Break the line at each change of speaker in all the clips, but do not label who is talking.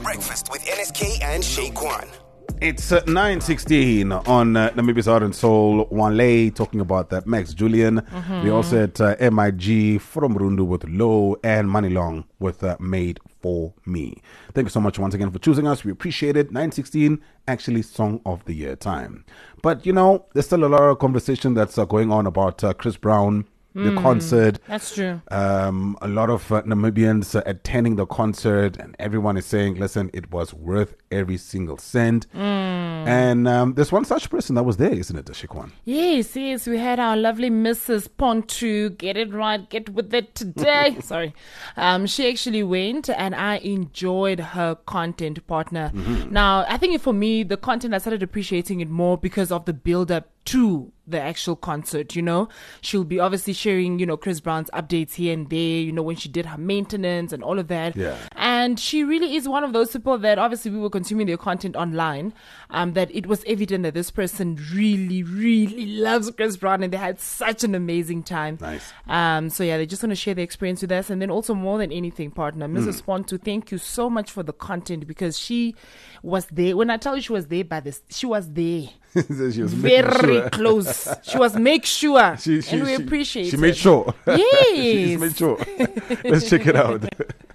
Breakfast with NSK and Shay Kwan.
It's 9:16 on Namibia's Art and Soul. Wanley talking about that. Max Julian. We also had MIG from Rundu with Low and Manilong with Made for Me. Thank you so much once again for choosing us. We appreciate it. 9:16, actually Song of the Year time. But, you know, there's still a lot of conversation that's going on about Chris Brown, the concert.
That's true.
A lot of Namibians attending the concert, and everyone is saying, listen, it was worth every single cent. And there's one such person that was there, isn't it, Shikwan?
Yes. We had our lovely Mrs. Pontu. Get it right. Get with it today. Sorry. She actually went, and I enjoyed her content, partner. Now, I think for me, the content, I started appreciating it more because of the build-up to the actual concert, you know. She'll be obviously sharing, you know, Chris Brown's updates here and there, you know, when she did her maintenance and all of that.
Yeah.
And she really is one of those people that obviously we were consuming their content online, that it was evident that this person really, really loves Chris Brown, and they had such an amazing time.
Nice.
So yeah, they just want to share their experience with us. And then also, more than anything, partner, Mrs. Pontu, thank you so much for the content, because she was there. When I tell you she was there she was there.
She was
Very close. She was make sure. And we appreciate it.
She made sure.
Yes.
She made sure. Let's check it out.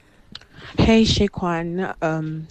Hey, Shekwan.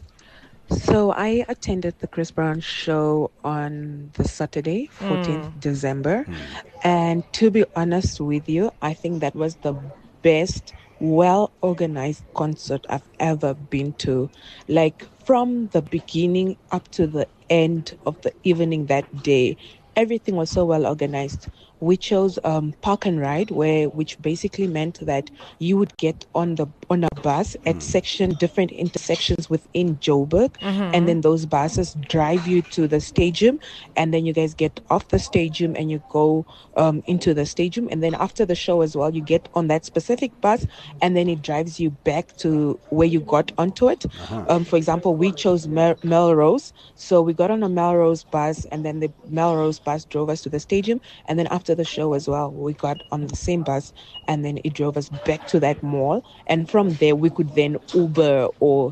So I attended the Chris Brown show on the Saturday, 14th December. And to be honest with you, I think that was the best, well-organized concert I've ever been to. Like, from the beginning up to the end of the evening that day, everything was so well organized. We chose Park and Ride, which basically meant that you would get on a bus at different intersections within Joburg, and then those buses drive you to the stadium, and then you guys get off the stadium and you go into the stadium, and then after the show as well, you get on that specific bus, and then it drives you back to where you got onto it. For example, we chose Melrose, so we got on a Melrose bus, and then the Melrose bus drove us to the stadium, and then after the show as well, we got on the same bus, and then it drove us back to that mall, and from there we could then Uber or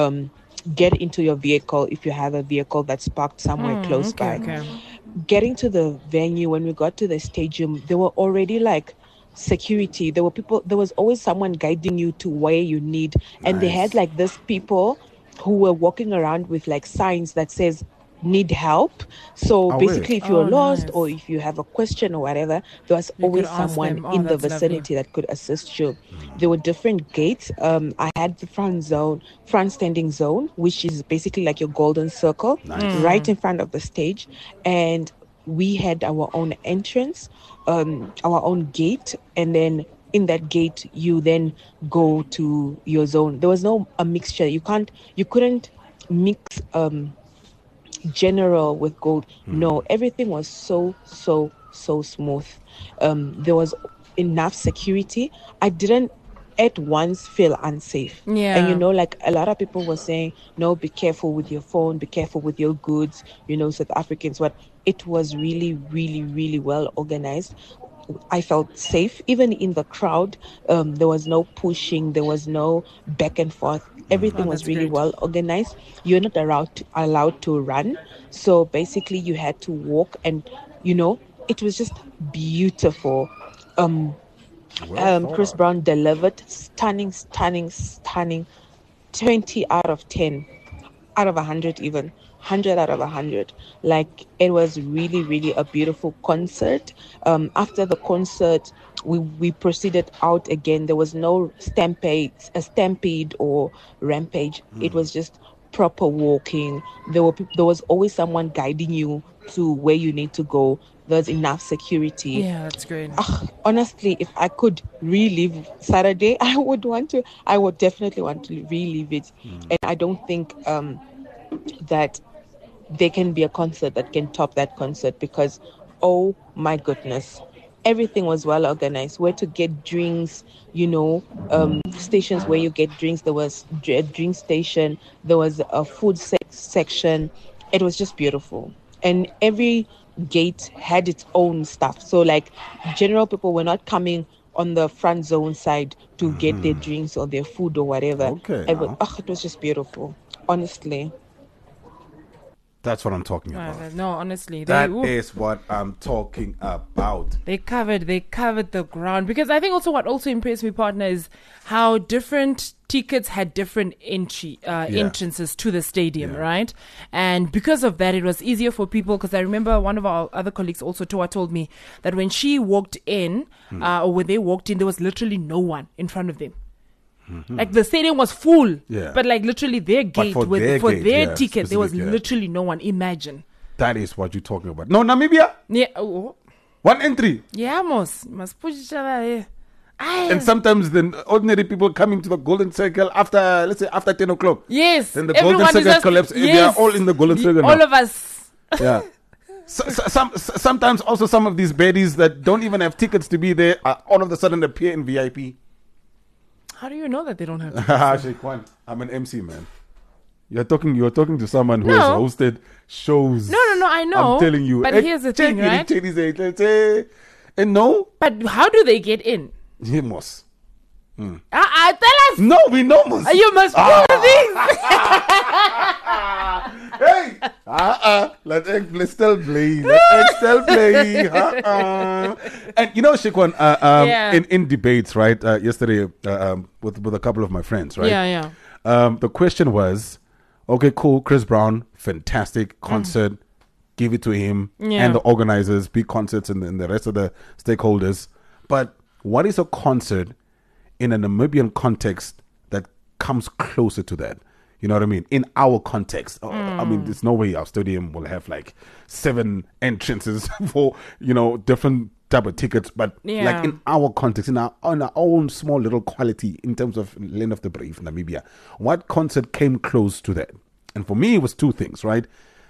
get into your vehicle if you have a vehicle that's parked somewhere close by. Getting to the venue, when we got to the stadium, there were already like security. There was always someone guiding you to where you need, and they had like this people who were walking around with like signs that says need help. So basically, if you're lost or if you have a question or whatever, there was always someone in the vicinity that could assist you. There were different gates. I had the front standing zone, which is basically like your golden circle, right in front of the stage. And we had our own entrance, our own gate, and then in that gate, you then go to your zone. There was a mixture. You couldn't mix general with gold. No, everything was so smooth. There was enough security. I didn't at once feel unsafe. And you know, like a lot of people were saying, no, be careful with your phone, be careful with your goods, you know, South Africans. What it was really, really, really well organized. I felt safe. Even in the crowd, there was no pushing, there was no back and forth. Everything was really well organized. You're not allowed to run. So basically you had to walk, and, you know, it was just beautiful. Chris Brown delivered stunning. 20 out of 10, out of 100 even. 100 out of 100. Like, it was really, really a beautiful concert. After the concert, we proceeded out again. There was no stampede or rampage. It was just proper walking. There was always someone guiding you to where you need to go. There's enough security.
Yeah, that's great.
Honestly, if I could relive Saturday, I would definitely want to relive it. And I don't think that there can be a concert that can top that concert, because, oh my goodness, everything was well organized. Where to get drinks, you know, stations where you get drinks. There was a drink station. There was a food section. It was just beautiful. And every gate had its own stuff. So like, general people were not coming on the front zone side to get their drinks or their food or whatever.
Okay,
It was just beautiful, honestly.
That's what I'm talking about.
No, honestly,
That is what I'm talking about.
They covered the ground, because I think also what also impressed me, partner, is how different tickets had different entrances to the stadium, right? And because of that, it was easier for people, because I remember one of our other colleagues also, Toa, told me that when she walked in, or when they walked in, there was literally no one in front of them. Like the stadium was full, but like literally their gate
for their
ticket, there was
specific,
literally no one. Imagine.
That is what you're talking about. No, Namibia,
Yeah.
1 entry.
Yeah, must push each other there.
And sometimes the ordinary people come into the golden circle after, let's say, after 10 o'clock.
Yes.
Then the
everyone
golden
is
circle
just-
collapses. They are
yes.
all in the golden circle
All
now.
of us.
Yeah. Sometimes also some of these baddies that don't even have tickets to be there all of a sudden appear in VIP.
How do you know that they don't have?
Sheikwan, I'm an MC, man. You're talking to someone who
No.
has hosted shows.
No, I know.
I'm telling you.
But here's the thing, right?
And no,
But how do they get in?
he must.
Tell us.
No, we know must.
You must prove this.
Hey, let's still play. Let's still play. And you know, Shikwan, in debates, right? Yesterday, with a couple of my friends, right?
Yeah.
The question was, okay, cool, Chris Brown, fantastic concert, give it to him and the organizers, big concerts, and the rest of the stakeholders. But what is a concert in a Namibian context that comes closer to that? You know what I mean? In our context. I mean, there's no way our stadium will have like 7 entrances for, different type of tickets. But like in our context, on our own small little quality in terms of Land of the Brave, Namibia, what concert came close to that? And for me, it was 2 things, right?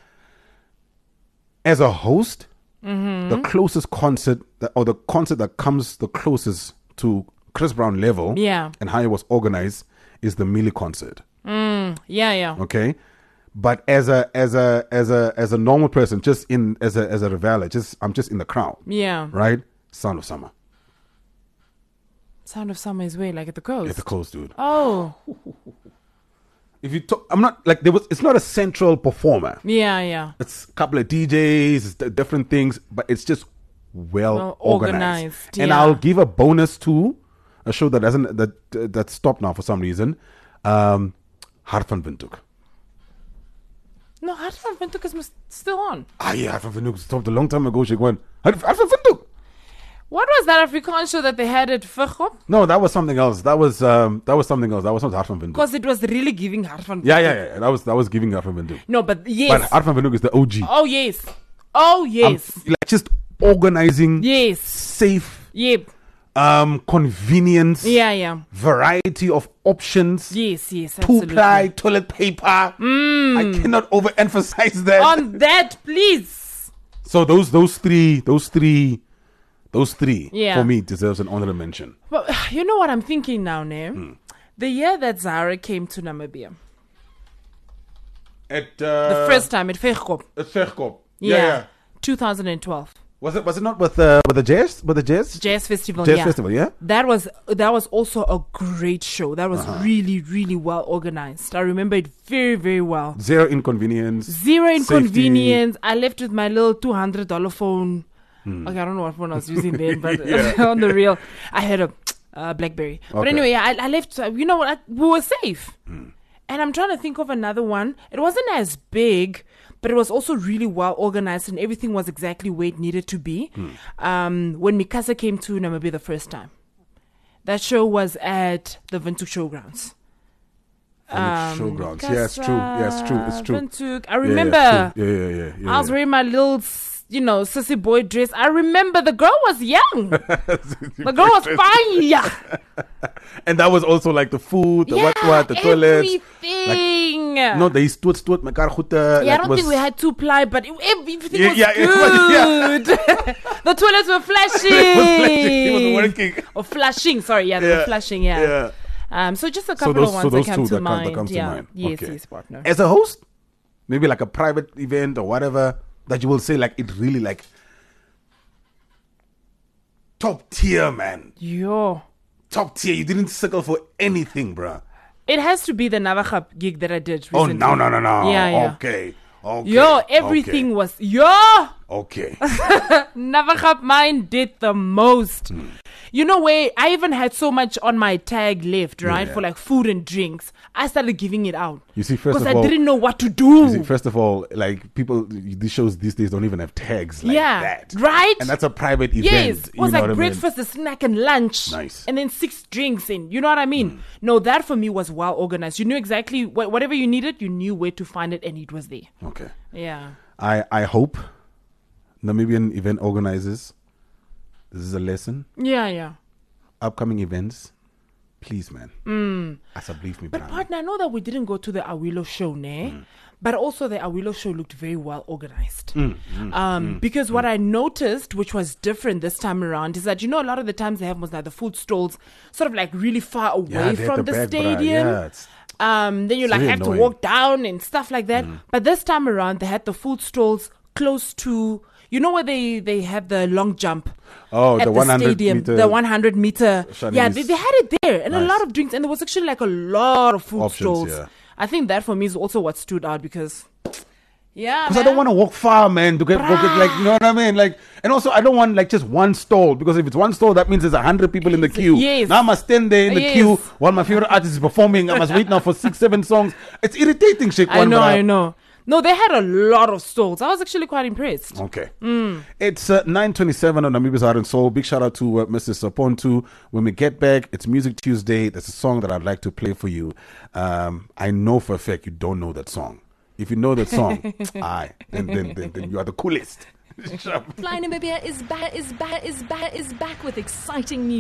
As a host, the closest concert, or the concert that comes the closest to Chris Brown level and how it was organized is the Millie concert.
Yeah.
Okay, but as a normal person, just as a reveler, I'm just in the crowd.
Yeah.
Right. Sound of Summer.
Sound of Summer is where, like at the coast.
At the coast, dude.
Oh.
If you talk, I'm not like it's not a central performer.
Yeah.
It's a couple of DJs, it's different things, but it's just well organized. And I'll give a bonus to a show that stopped now for some reason. Hart van Windhoek.
No, Hart van Windhoek is still on.
Yeah, Hart van Windhoek stopped a long time ago. Hart van Windhoek.
What was that Afrikaans show that they had at Vergop?
No, that was something else. That was something else. That was not Hart van Windhoek.
Because it was really giving Hart van Windhoek.
Yeah. That was giving Hart van Windhoek.
No, but yes.
But Hart van Windhoek is the OG.
Oh yes.
Like just organizing.
Yes.
Safe.
Yep.
Convenience.
Yeah.
Variety of options.
Yes, absolutely.
2-ply toilet paper. I cannot overemphasize that.
On that, please.
So those three for me deserves an honorable mention.
But you know what I'm thinking now, Ne? The year that Zara came to Namibia.
At
The first time at Vergop.
At Vergop.
Yeah. 2012.
Was it not with the jazz? With the jazz?
Jazz Festival,
Jazz Festival, yeah?
That was also a great show. That was really, really well organized. I remember it very, very well.
Zero inconvenience.
Safety. I left with my little $200 phone. Okay, I don't know what phone I was using then, but on the real, I had a BlackBerry. Okay. But anyway, I left. You know what? We were safe. And I'm trying to think of another one. It wasn't as big, but it was also really well organized, and everything was exactly where it needed to be. When Mikasa came to Namibia the first time, that show was at the Windhoek Showgrounds.
Showgrounds. Yeah, it's true. It's true.
Windhoek. I remember.
Yeah.
I was wearing my little, sissy boy dress. I remember the girl was young. The girl was fine. Yeah.
And that was also like the food, the the toilets.
Everything.
They stood mekaar goed.
I don't think we had 2-ply, but everything was good. The toilets were flashing.
It was working.
Or flashing, sorry. Yeah, they were flashing, yeah. So just a couple of ones that come to mind.
That comes to mind.
Yes, partner.
As a host, maybe like a private event or whatever, that you will say like it really like Top tier, man.
Yo.
Top tier. You didn't settle for anything, bruh.
It has to be the Navachap gig that I did
Oh,
recently.
no.
Yeah.
Okay.
Yo, everything was... Yo!
Okay.
Navachap mine did the most. You know where I even had so much on my tag left, right?
Yeah.
For like food and drinks. I started giving it out.
You see, first
Because
of all...
I didn't know what to do.
First of all, like people, these shows these days don't even have tags like that.
Right?
And that's a private event.
Yes, it was
you know
like
what I mean?
breakfast, a snack, and lunch.
Nice.
And then 6 drinks in. You know what I mean? No, that for me was well organized. You knew exactly whatever you needed, you knew where to find it, and it was there.
Okay.
Yeah.
I hope Namibian event organizers, this is a lesson.
Yeah.
Upcoming events, please, man. As a believe me,
But partner, I know that we didn't go to the Awilo show, but also the Awilo show looked very well organized. Because what I noticed, which was different this time around, is that, you know, a lot of the times they have most like the food stalls sort of like really far away
they
from
had
the
back, bruh.
stadium.
Yeah, it's
Then you like
really
have
annoying.
to walk down and stuff like that. But this time around, they had the food stalls close to, you know, where they have the long jump.
Oh,
at
the
the
100
stadium,
meter
the 100 meter.
Chinese.
Yeah, they had it there, and a
Nice.
lot of drinks, and there was actually like a lot of food
Options,
stalls.
yeah.
I think that for me is also what stood out because, yeah,
because I don't want to walk far, man, to get like, you know what I mean? Like, and also I don't want like just one stall, because if it's one stall, that means there's 100 people in the queue.
Yes.
Now I must stand there in the
Yes.
queue while my favorite artist is performing. I must wait now for 6-7 songs. It's irritating, shit.
I know. No, they had a lot of stalls. I was actually quite impressed.
Okay. It's 9:27 on Namibia's Heart and Soul. Big shout out to Mrs. Pontu. When we get back, it's Music Tuesday. There's a song that I'd like to play for you. I know for a fact you don't know that song. If you know that song, then you are the coolest.
Fly Namibia is back with exciting news.